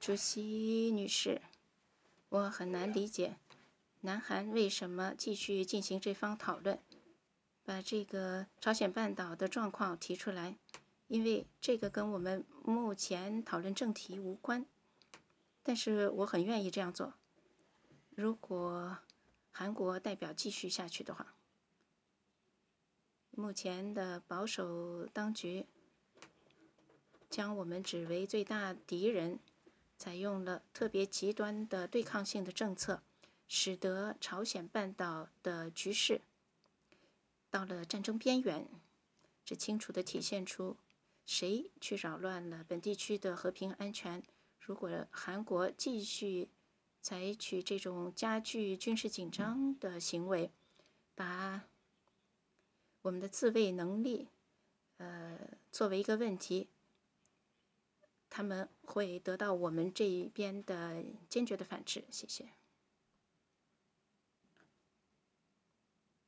主席女士，我很难理解南韩为什么继续进行这方讨论，把这个朝鲜半岛的状况提出来，因为这个跟我们目前讨论正题无关。但是我很愿意这样做。如果韩国代表继续下去的话，目前的保守当局将我们指为最大敌人，采用了特别极端的对抗性的政策，使得朝鲜半岛的局势到了战争边缘。这清楚地体现出谁去扰乱了本地区的和平安全。如果韩国继续采取这种加剧军事紧张的行为，把我们的自卫能力作为一个问题，他们会得到我们这一边的坚决的反制。谢谢。